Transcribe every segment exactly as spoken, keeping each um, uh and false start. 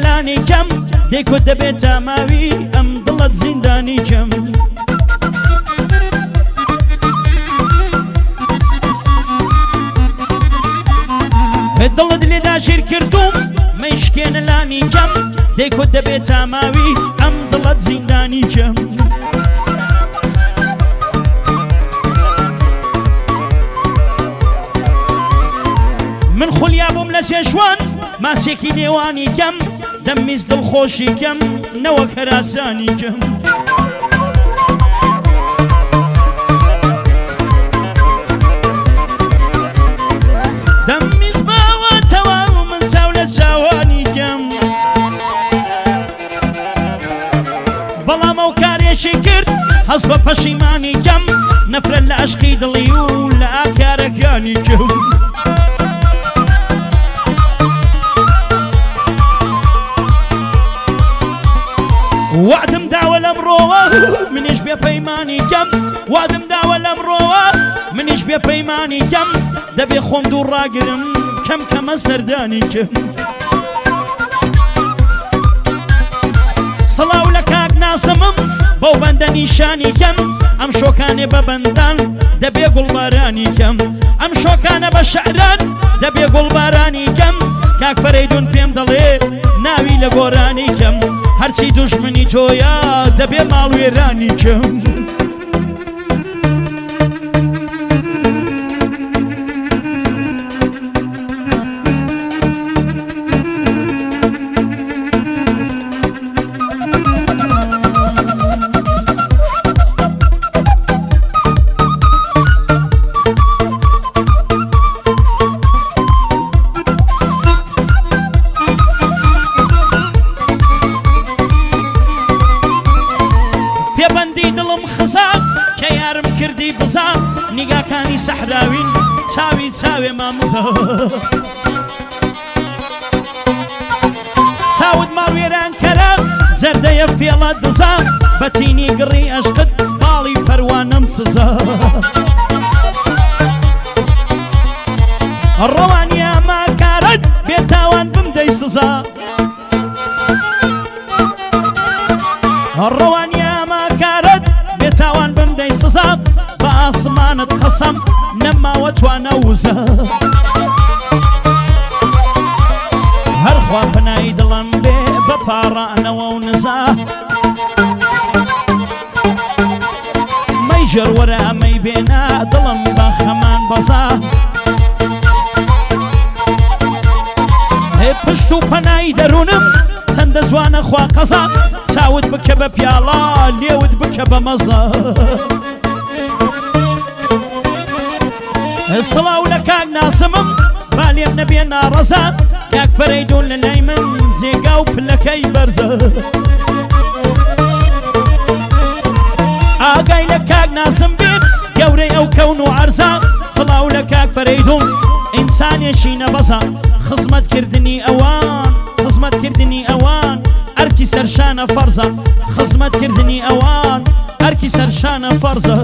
لانی کەم دەیکۆ دەبێتە ماوی ئەم دڵت زیندانی کەم دڵت لێدا شیر کردوم مەیشکێنە لانی کەم دەیکۆ دەبێتە ماوی ئەم دڵت زیندانی کەم من خولیا بووم لە چێشوان ماسێکی نێوانی کەم دەممیز دڵخۆشی کەم نەوەک هەراسانی کەم دەممیز باوە تەواو من چاو لە چاوانی کەم بەڵام ئەو کارێکی کرد هەز بە پەشیمانی کەم نەفرەت لە عەشقی دڵی و لە ئاکارەکانی کەم وعدم داوە لەمڕۆوە منیش بێ پەیمانی کەم وعدم داوە لەمڕۆوە منیش بێ پەیمانی کەم دەبێ خۆم دوو ڕاگرم کەم کەمە سەردانی کەم سڵاو لە کاک ناسمم بەو بەندە نیشانی کەم ئەم شۆکانێ بە بەندان دەبێ گوڵبارانی کەم ئەم شۆکانە بە شەعران دەبێ گوڵبارانی کەم کاک فەرەیدون پێم دەڵێ ناوی لە گۆرانی کەم هەرچی دوژمنی تۆیە دەبێ ماڵ وێرانی کەم نیگاکانی سەحراوین چاوی چاوێ مامزە چاوت ماوێران کەرە جەردەیە فێڵە دزە بەتینی گڕی ئەشقت باڵی پەروانەم سزە ڕەوانی ئەما کارت بێتاوان بمدەی سزە ڕەوانی ئەما کارت بێتاوان بمدەی سزە ئاسمانت قەسەم نەماوە توانە وزە هەرخوا پەنای دڵم بێ بە پاڕانەوە و نزە مەی ژەروەرە ئەمەی بێنە دڵم بە خەمان بەزە هێ پشت و پەنای دەروونم چەندە جوانە خوا قەزە چاوت بکە بە پیاڵە لێوت بکە بە مەزە سڵاو لە کاک ناسمم با لێم نەبێ ناڕەزە کاک فەرەیدون لە لای من جێگا و پلەکەی بەرزە ئاگای لە کاک ناسم بێت گەورەی ئەو کەون و عەرزە سڵاو لە کاک فەرەیدون ئینسانێکی نەبەزە خزمەتکردنی ئەوان خزمەتکردنی ئەوان ئەرکی سەرشانە فەرزە خزمەتکردنی ئەوان ئەرکی سەرشانە فەرزە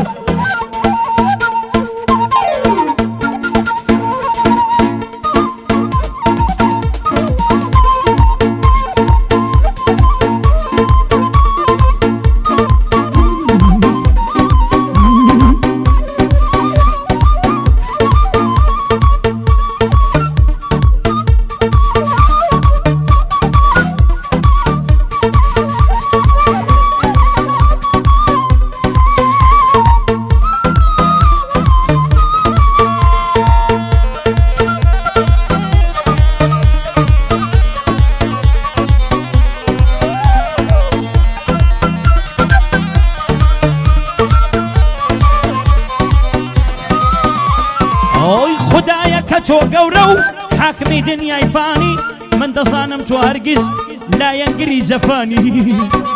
تۆ گەورە و حاکمی دنیای فانی من دەزانم تۆ هەرگیز لایەنگری زەفانی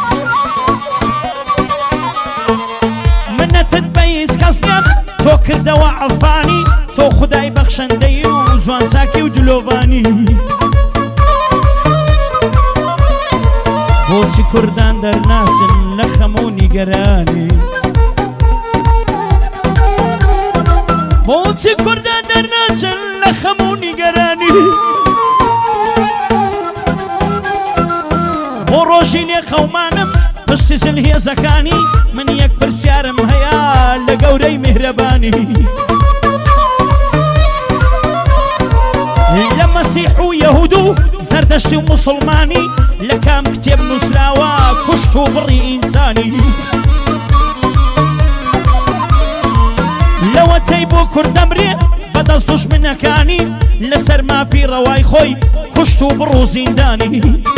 منەتت بە هیچ کەس نییە تۆ کردەوە عەفانی تۆ خودای بەخشەندەی و جوان چاکی و دلۆڤانی بۆچی کوردان دەرناچن لە خەمۆنی گەرانی بۆچی کوردان دەرناچن لە خەمۆنی گەرانی ڕۆژی لێ خەومانم پشتی زل هێزەکانی من یەک پرسیارم هەیە لە گەورەی میهرەبانی لە مەسیح و یەهود و زەردەشتی و موسڵمانی لە کام کتێب نووسراوە کوشت و بڕی ئینسانی لەوەتەی بۆ کوردەمرێ بەدەست دوژمنەکانی لەسەر مافی ڕەوای خۆی کوشت و بڕ و زیندانی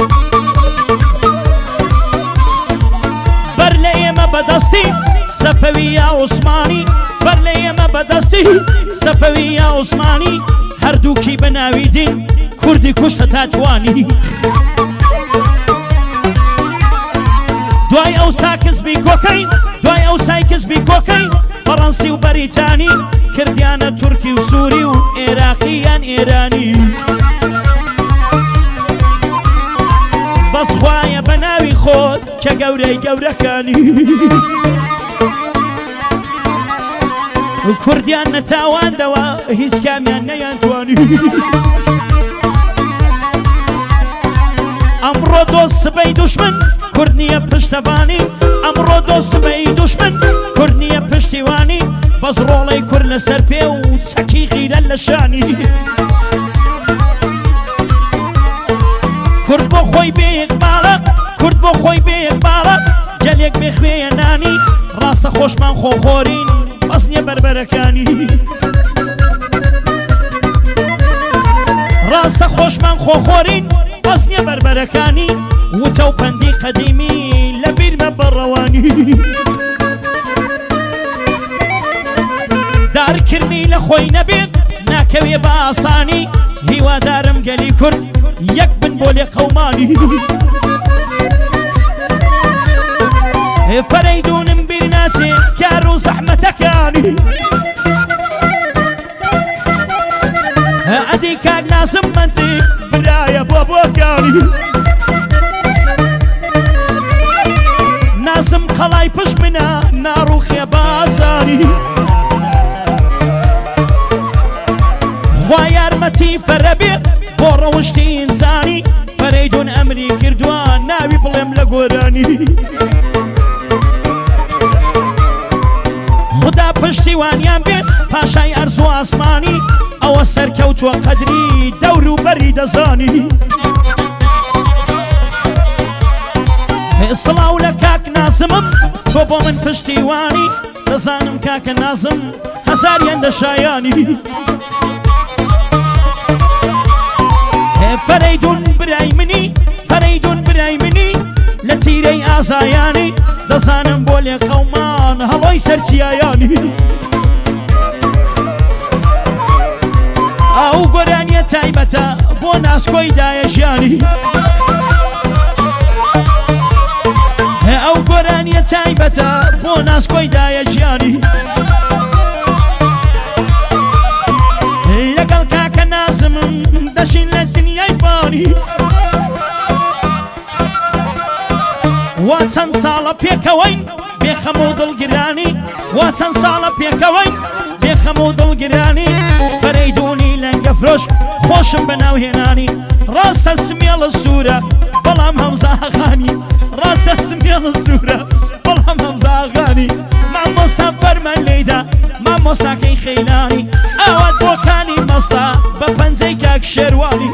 بەر لە ئێمە بەدەستی سەفەوی یا عوسمانی بەر لە ئێمە بەدەستی سەفەوی یا عوسمانی هەردووکی بە ناوی دین کوردی کوشتە تا توانی دوای ئەو سا کەسبی کۆکەی دوای ئەو سای کەسبی کۆکەی فەڕەنسی و بەریتانی کردیانە تورکی و سووری و عێراقییان ئێرانی بەسخوایە بە ناوی خۆت کە گەورەی گەورەکانی کوردیان نەتاواندەوە هیچ کامیان نەیانتوانی ئەمڕۆ دۆست سبەی دوشمن کورد نییە پشتەبانی ئەمڕۆ دۆست سبەی دوشمن کورد نییە پشتیوانی بەس ڕۆڵەی کورد لەسەر پێ و چەکی غیرە لە شانی کورد بۆ خۆی بێ یەکباڵە کورد بۆ خۆی بێ یەکباڵە گەلێک بێ خوێیە نانی ڕاستە خۆشمان خۆخۆرین بەس نییە بەربەرەکانی ڕاستە خۆشمان خۆخۆرین بەس نییە بەربەرەکانی وتە و پەندی قەدیمی لە بیرمە بەڕەوانی دارکردنی لە خۆی نەبێت ناکەوێ بە ئاسانی هیوادارم گەلی کورد یەک بن بۆ لێ قەومانی فەرەیدونم بیر ناچێ کار و زەحمەتەکانی ئەدی کاک نازم منتیق برایە بۆ بۆکانی نازم قەڵای پشت منە ناڕوخێ بازانی خوا یارمەتی فەرە بێت بۆ ڕەوشتی ئینسانی فەرەیدون ئەمری کردووە ناوی بڵێم لە گۆرانی خدا پشتیوانیان بێت پاشای ئەرز و ئاسمانی ئەوە سەرکەوتووە قەدری دەور و بەری دەزانی سڵاو لە کاک نازمم تۆ بۆ من پشتیوانی دەزانم کاکە نازم هەزاریان دەشایانی فەرەیدون برای منی فەرەیدون برای منی لە تیرەی ئازایانی دەزانم بۆ لێ قەومان هەڵۆی سەرچیایانی ئەو گۆرانیە تایبەتە بۆ ناسکۆی دایەژیانی ئەو گۆرانیە تایبەتە بۆ ناسکۆی دایەژیانی لەگەڵ کاکە نازمم دەژین لە دنیای فانی وا چەند ساڵە پێکەوەین بێخەم و دڵگرانی وا چەند ساڵە پێکەوەین بێخەم و دڵگرانی فەرەیدونی لەنگە فرۆش خۆشم بەناوهێنانی ڕاستە سمێڵە سوورە بەڵام هەمزاغانی ڕاستە سمێڵە سوورە بەڵام هەمزاغانی مامۆستا فەرمان لێیدا مامۆستاکەی خەیلانی ئاوات بۆکانی مەستا بە پەنجەی کاک شێروانی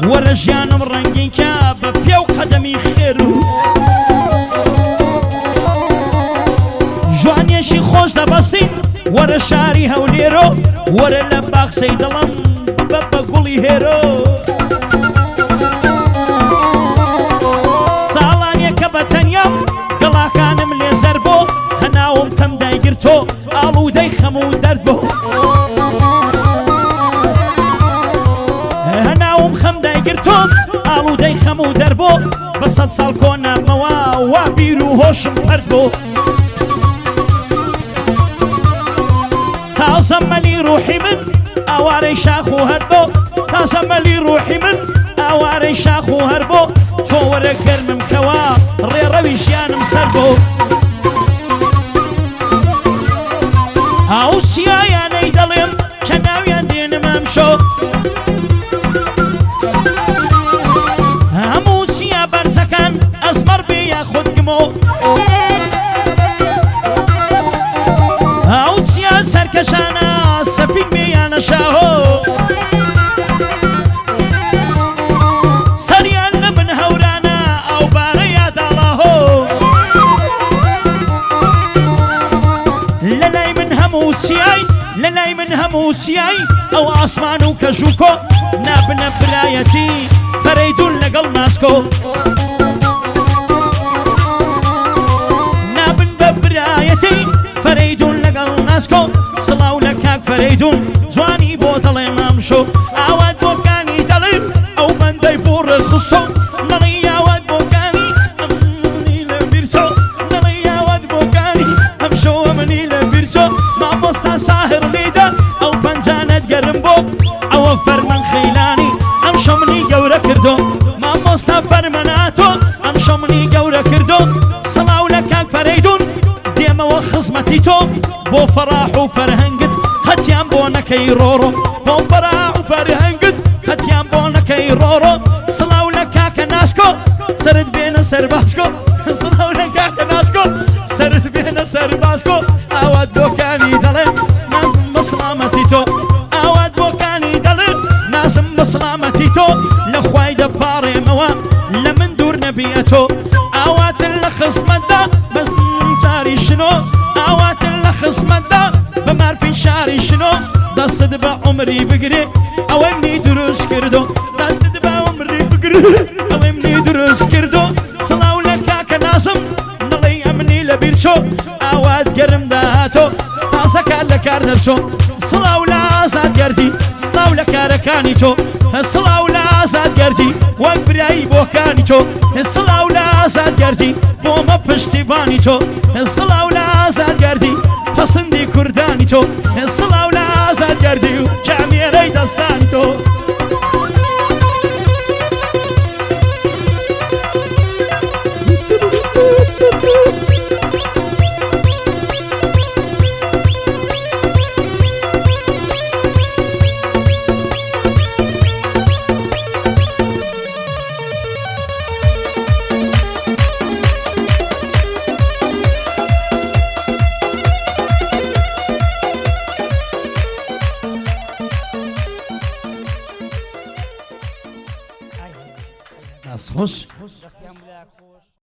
وەرە ژیانم ڕەنگینکە بە پێ و قەدەمی خێر و جوانیەشی خۆش دەبەستین وەرە شاری هەولێرۆ وەرە لە باخسەی دڵم ببە بە گوڵی هێرۆ ساڵانیەکە بە تەنیام دڵاکانم لێزەر بۆ هەناوم تەم دایگرتۆ ئاڵوودەی خەم و دەرد بۆ هەناوم خەم دایگرتۆ ئاڵوودەی خەم و دەرد بۆ بە سەد ساڵ کۆنامەوە وا بیر و هۆشم پەرد بۆ تازە مەلی ڕوحی من ئاوارەی شاخ و هەر بۆ تازە مەلی ڕوحی من ئاوارەی شاخ و هەر بۆ تۆ وەرە گەرمم کەوا ڕێڕەوی ژیانم سەر بۆ ئاو سیایانەی دەڵێم کە ناویان دێنم ئەمشۆ هەموو چیا بەرزەکان ئەزمەر بێ یاخود گمۆ ئاو چیا سەرکەشانە سەفین بێ یانە شاهۆ سەریان لە من هەورانە ئەو بارە یاداڵاهۆ لە لای من هەموو چیای لە لای من هەموو چیای ئەو ئاسمان و کەژووکۆ نابنە برایەتی فەرەیدون لەگەڵ ناسکۆ نابن بە برایەتی فەرەیدون لەگەڵ ناسکۆ سڵاو لە کاک فەرەیدون جوانی بۆ دەڵێم ئەمشۆ ئاوات بۆکانی دەڵێم ئەو بەندەی بۆ ڕێخستۆ نەڵی یاوات بۆکانی ئەمنی لە بیرچۆ نەڵی یاوات بۆکانی ئەمشۆ ئەمنی لە بیرچۆ مامۆستا ساهر لێدا ئەو پەنجانت گەرم بۆ ئەوە فەرمەن خەیلانی ئەمشۆ منی گەورە کردۆ مامۆستا فەرمەناتۆ ئەمشۆ منی گەورە کردۆ سڵاو لە کاک فەرەیدون دێمەوە خزمەتی تۆ بۆ فەراح و فەرهەنگت هەتیان بۆ نەکەی ڕۆڕۆ بۆ فەراح و فەرهەنگت هەتیان بۆ نەکەی ڕۆڕۆ سڵاو لە کاکە ناسکۆ سرت بێنە سەرباسکۆ سڵاو لە کاکە ناسکۆ سرت بێنە سەرباسکۆ ئاوات بۆکانی دەڵێ نازم بە سڵامەتی تۆ ئاوات بۆکانی دەڵێ نازم بە سڵامەتی تۆ لە خوای دەپاڕێمەوە لە من دوور نەبیە تۆ ئاواتن لە خزمەتدا بە تاری شنۆ ئاواتن لە خزمەتدا بە مارفی شاری شنۆ دەستت بە عومری بگرێ ئەوەی منی دروست کردۆ دەستت بە عومری بگرێ ئەوەی منی دروست کردۆ سڵاو لە کاکە نازم نەڵێی ئەمنی لە بیرچۆ ئاوات گەرم داهاتۆ تازە کار لە کار دەرچۆ سڵاو لە ئازاد گەردی سڵاو لە کارەکانی تۆ سڵاو لە ئازاد گەردی وەک برایی بۆکانی تۆ سڵاو لە ئازاد گەردی بۆمە پشتیبانی تۆ سڵاو لە ئازاد گەردی پەسەندی کوردانی تۆ سڵاو لە ئازاد گەردی و جامێرەی دەستانی تۆ خوش